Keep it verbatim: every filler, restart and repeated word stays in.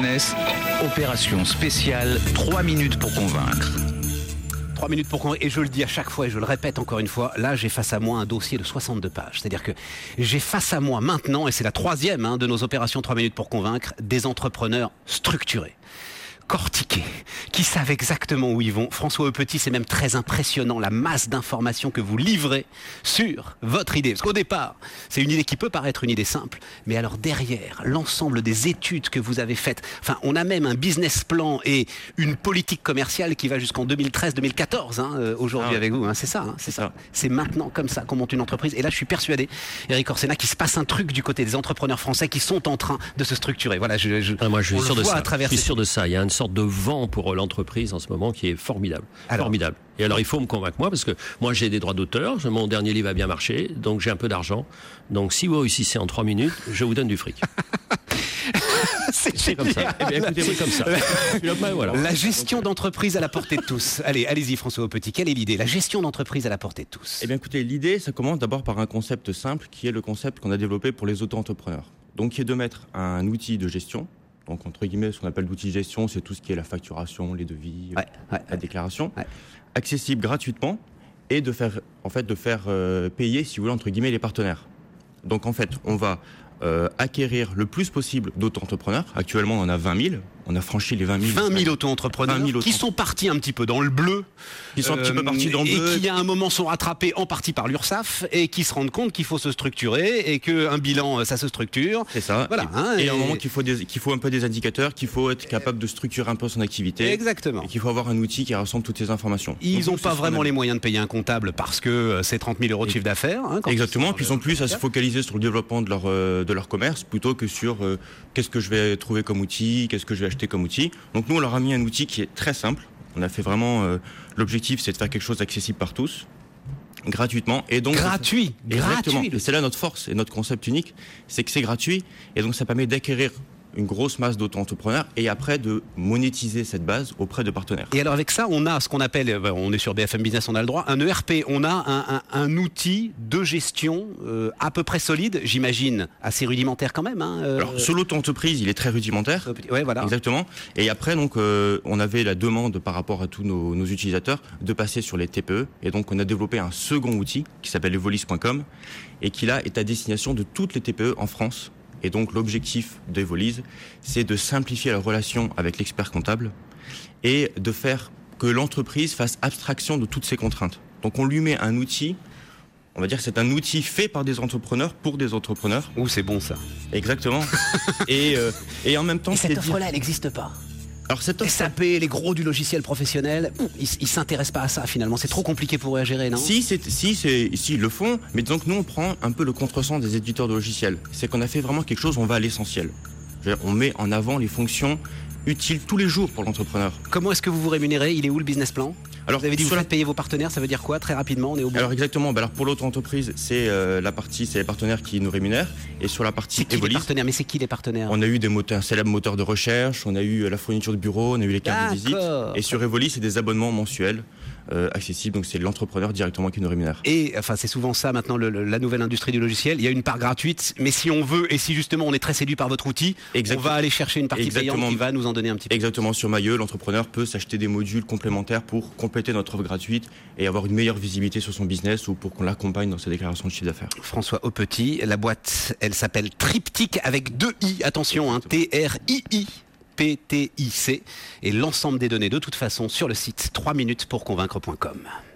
Business, opération spéciale trois minutes pour convaincre. Trois minutes pour convaincre, et je le dis à chaque fois et je le répète encore une fois, là j'ai face à moi un dossier de soixante-deux pages. C'est-à-dire que j'ai face à moi maintenant, et c'est la troisième hein, de nos opérations trois minutes pour convaincre, des entrepreneurs structurés, cortiqués, qui savent exactement où ils vont. François Aupetit, c'est même très impressionnant la masse d'informations que vous livrez sur votre idée. Parce qu'au départ, c'est une idée qui peut paraître une idée simple, mais alors derrière, l'ensemble des études que vous avez faites, enfin, on a même un business plan et une politique commerciale qui va jusqu'en deux mille treize deux mille quatorze hein, euh, aujourd'hui ah, avec vous. Hein, c'est ça, hein, c'est ça. C'est maintenant comme ça qu'on monte une entreprise. Et là, je suis persuadé, Eric Orsena, qu'il se passe un truc du côté des entrepreneurs français qui sont en train de se structurer. Voilà, je, je, ah, moi, je suis sûr de ça. Je suis sûr ces... de ça. Il y a une sorte de vent pour l'entreprise en ce moment qui est formidable. Alors, formidable. Et alors, il faut me convaincre moi, parce que moi, j'ai des droits d'auteur, mon dernier livre a bien marché, donc j'ai un peu d'argent. Donc, si vous réussissez en trois minutes, je vous donne du fric. c'est, c'est comme ça. Eh bien, écoutez, c'est comme ça. Après, voilà. La gestion d'entreprise à la portée de tous. Allez, allez-y, François Aupetit. Quelle est l'idée ? La gestion d'entreprise à la portée de tous. Eh bien, écoutez, l'idée, ça commence d'abord par un concept simple, qui est le concept qu'on a développé pour les auto-entrepreneurs. Donc, qui est de mettre un outil de gestion. Donc, entre guillemets, ce qu'on appelle l'outil de gestion, c'est tout ce qui est la facturation, les devis, ouais, ouais, la déclaration, ouais. accessible gratuitement, et de faire, en fait, de faire euh, payer, si vous voulez, entre guillemets, les partenaires. Donc, en fait, on va euh, acquérir le plus possible d'auto-entrepreneurs. Actuellement, on en a vingt mille. On a franchi les vingt mille. vingt mille auto-entrepreneurs vingt mille qui sont partis un petit peu dans le bleu. Qui sont euh, un petit peu partis dans le bleu. Et qui, à un moment, sont rattrapés en partie par l'URSSAF et qui se rendent compte qu'il faut se structurer et qu'un bilan, ça se structure. C'est ça. Voilà, et, hein, et, et à un moment qu'il faut, des, qu'il faut un peu des indicateurs, qu'il faut être capable de structurer un peu son activité. Exactement. Et qu'il faut avoir un outil qui rassemble toutes ces informations. Ils n'ont pas vraiment les moyens de payer un comptable parce que c'est trente mille euros de chiffre d'affaires. Hein, Exactement. Puis ils sont plus à se focaliser sur le développement de leur, euh, de leur commerce plutôt que sur euh, qu'est-ce que je vais trouver comme outil, qu'est-ce que je vais acheter comme outil. Donc nous, on leur a mis un outil qui est très simple. On a fait vraiment... Euh, l'objectif, c'est de faire quelque chose d'accessible par tous, gratuitement. Et donc, gratuit Exactement. Gratuit. Et c'est là notre force et notre concept unique, c'est que c'est gratuit. Et donc, ça permet d'acquérir une grosse masse d'auto-entrepreneurs et après de monétiser cette base auprès de partenaires. Et alors avec ça, on a ce qu'on appelle, on est sur B F M Business, on a le droit, un E R P, on a un, un, un outil de gestion euh, à peu près solide, j'imagine, assez rudimentaire quand même. Hein, euh... Alors sur l'auto-entreprise, il est très rudimentaire. Ouais, voilà. Exactement. Et après, donc, euh, on avait la demande par rapport à tous nos, nos utilisateurs de passer sur les T P E. Et donc, on a développé un second outil qui s'appelle evolis point com et qui là est à destination de toutes les T P E en France. Et donc l'objectif d'Evolis, c'est de simplifier la relation avec l'expert comptable et de faire que l'entreprise fasse abstraction de toutes ces contraintes. Donc on lui met un outil, on va dire que c'est un outil fait par des entrepreneurs pour des entrepreneurs. Ouh, c'est bon ça. Exactement. et, euh, et en même temps... Et cette c'est offre-là, dire... elle n'existe pas. Alors cette offre... S A P, les gros du logiciel professionnel, ils, ils s'intéressent pas à ça finalement. C'est trop compliqué pour eux à gérer, non ? Si, c'est, si, c'est, si, ils le font, mais donc nous on prend un peu le contresens des éditeurs de logiciels. C'est qu'on a fait vraiment quelque chose, on va à l'essentiel. On met en avant les fonctions utiles tous les jours pour l'entrepreneur. Comment est-ce que vous vous rémunérez ? Il est où le business plan ? Alors, vous avez dit que vous la... faites payer vos partenaires, ça veut dire quoi ? Très rapidement, on est au bout. Alors exactement, bah alors pour l'auto-entreprise, c'est euh, la partie, c'est les partenaires qui nous rémunèrent. Et sur la partie c'est qui Evolis, les partenaires ? Mais c'est qui les partenaires ? On a eu des moteurs, un célèbre moteur de recherche, on a eu la fourniture de bureau, on a eu les cartes de visite. Et sur Evolis, c'est des abonnements mensuels euh, accessibles, donc c'est l'entrepreneur directement qui nous rémunère. Et enfin, c'est souvent ça maintenant, le, le, la nouvelle industrie du logiciel. Il y a une part gratuite, mais si on veut, et si justement on est très séduit par votre outil, exactement. On va aller chercher une partie Exactement. payante qui va nous en donner un petit peu. Exactement, sur Mailleux, l'entrepreneur peut s'acheter des modules complémentaires pour compléter notre offre gratuite et avoir une meilleure visibilité sur son business ou pour qu'on l'accompagne dans ses déclarations de chiffre d'affaires. François Aupetit, la boîte, elle s'appelle Triptyque avec deux i, attention, hein, T R I I P T I C, et l'ensemble des données de toute façon sur le site trois minutes pour convaincre point com.